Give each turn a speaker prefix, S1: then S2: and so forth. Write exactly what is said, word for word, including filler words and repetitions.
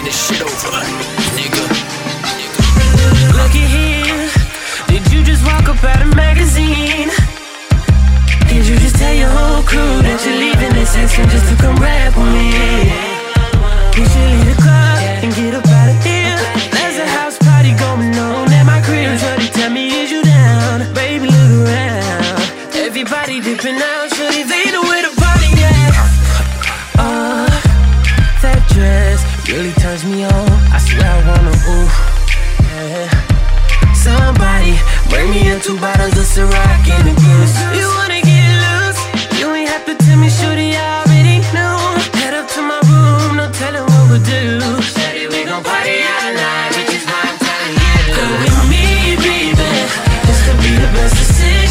S1: this shit over, nigga.
S2: Look at here, did you just walk up out a magazine? Did you just tell your whole crew that you're leaving this section just to come rap with me? You should leave the club and get up out of here. There's a house party going on at my crib. Shorty, tell me, is you down? Baby, look around. Everybody dipping out. Shorty, they know where the party at. Oh, that dress really turns me on. I swear I wanna, ooh, yeah. Somebody bring me up two bottles of Ciroc and a goose. You